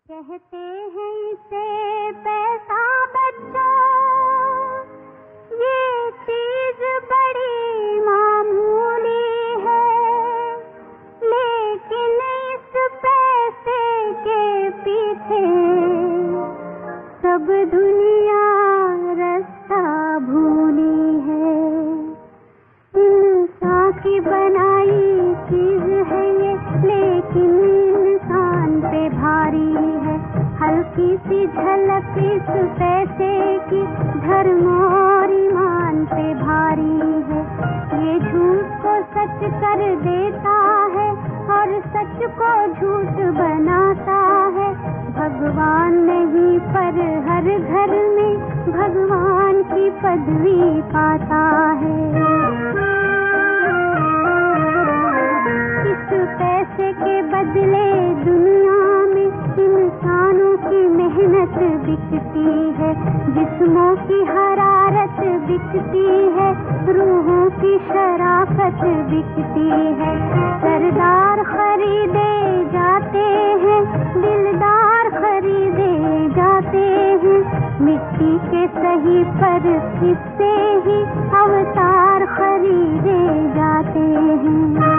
कहते हैं इसे पैसा बच्चों, ये चीज बड़ी मामूली है, लेकिन इस पैसे के पीछे सब दुनिया रास्ता भूली है। इंसान की बनाई चीज है ये, लेकिन इंसान पे भारी है। हल्की सी झलक इस पैसे की धर्म और ईमान पे भारी है। ये झूठ को सच कर देता है और सच को झूठ बनाता है। भगवान नहीं पर हर घर में भगवान की पदवी पाता है। इस पैसे के बदले दुनिया में इंसानों की मेहनत बिकती है, जिस्मों की हरारत बिकती है, रूहों की शराफत बिकती है। सरदार खरीदे जाते हैं, दिलदार खरीदे जाते हैं, मिट्टी के सही पर हिस्से ही अवतार खरीदे जाते हैं।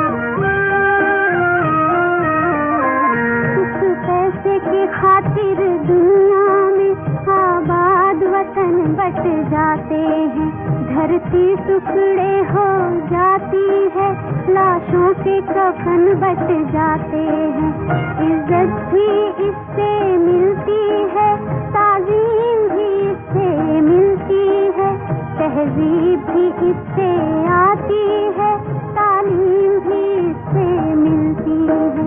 पैसे की खातिर दुनिया में आबाद वतन बट जाते हैं। धरती टुकड़े हो जाती है, लाशों के कफन बच जाते हैं। इज्जत भी इससे मिलती है, ताज़ीम भी इससे मिलती है, तहजीब भी इससे आती है, तालीम भी इससे मिलती है।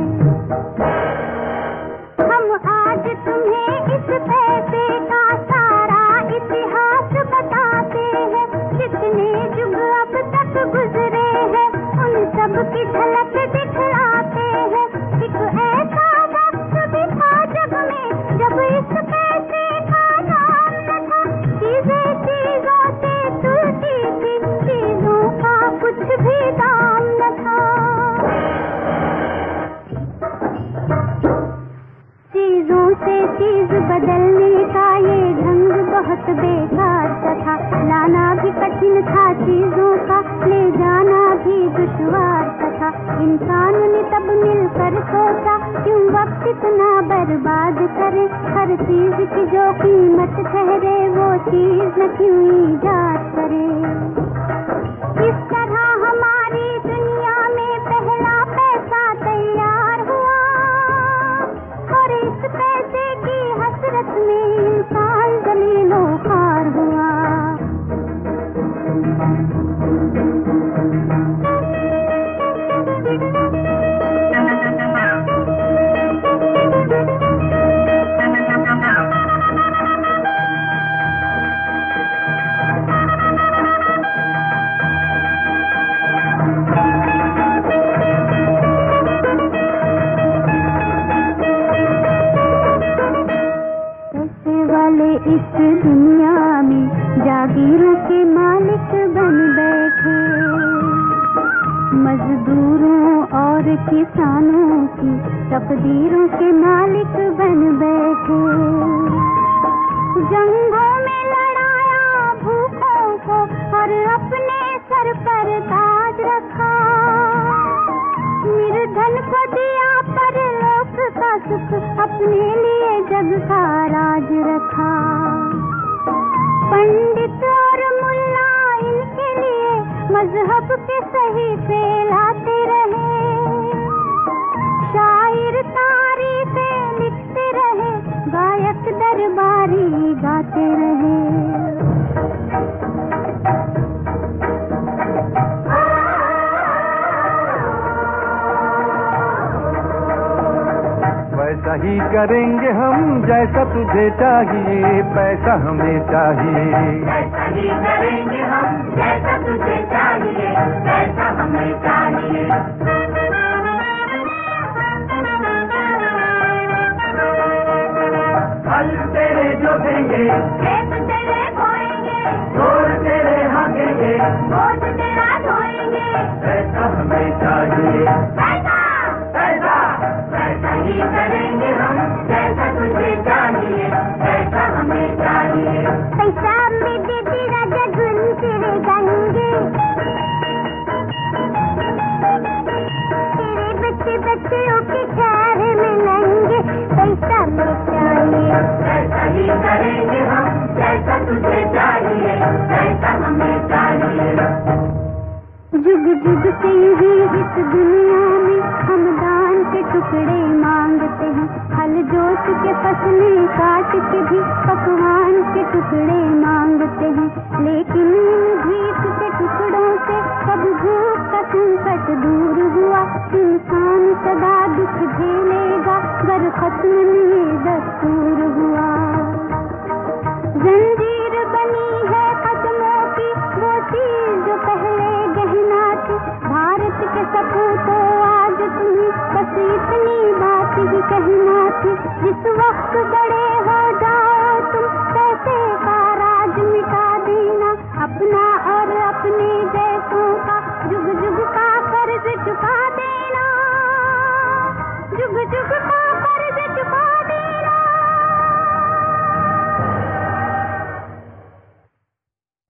आज तुम्हें इस पैसे का सारा इतिहास बताते हैं। जितने युग अब तक गुजरे हैं, उन सब की झलक दिखलाते हैं। एक ऐसा वक्त भी था जग में जब इस पैसे का नाम न था। चीजें चीजों से तुलती थी, चीजों का कुछ भी दाम न था। चीजों से चीज बदलने का ये ढंग बहुत बेकार था। लाना भी कठिन था चीजों का, ले जाना भी दुश्वार था। इंसान ने तब मिलकर सोचा, क्यों वक्त इतना बर्बाद करे। हर चीज की जो कीमत ठहरे, वो चीज न क्यों ईजाद करे। इस तरह हमारी दुनिया में पहला पैसा तैयार हुआ, और इस पैसे की हसरत में इंसान जलीलो ख्वार हुआ। इस दुनिया में जागीरों के मालिक बन बैठे, मजदूरों और किसानों की तकदीरों के मालिक बन बैठे। जंगों में लड़ाया भूखों को और अपने सर पर ताज रखा। निर्धन को दिया परलोक का सुख, अपने लिए जग का राज रखा। पंडित और मुल्ला इनके लिए मजहब के सही फैलाते रहे। शायर तारीफें लिखते रहे, गायक दरबारी गाते रहे। वैसा ही करेंगे हम जैसा तुझे चाहिए, पैसा हमें चाहिए। वैसा ही करेंगे हम जैसा तुझे चाहिए, पैसा हमें चाहिए। फल तेरे जो देंगे, खेत तेरे बोएंगे, गोर तेरे हाँकेंगे, गोद तेरा धोएंगे, पैसा हमें चाहिए। पैसा पैसा पैसा ही करेंगे हम जैसा तुझे ले चाहिए। ऐसा ही करेंगे हम जैसा तुझे चाहिए, ऐसा हमें चाहिए। जुग जुग से ही इस दुनिया में हम दान के टुकड़े मांगते हैं, हल जोत के फसलें काट के भी पकवान के टुकड़े मांगते हैं। लेकिन इन भीख के टुकड़ों से कब भूख का संकट दूर हुआ। इंसान सदा दुख झेलेगा गर खत्म नहीं दस्तूर हुआ। जंजीर बनी है कदमों की वो चीज जो पहले गहना थी। भारत के सपूतों आज तुम्हें बस इतनी बात ही कहना थी। जिस वक्त बड़े हो जाओ तुम पैसे का राज मिटा देना, अपना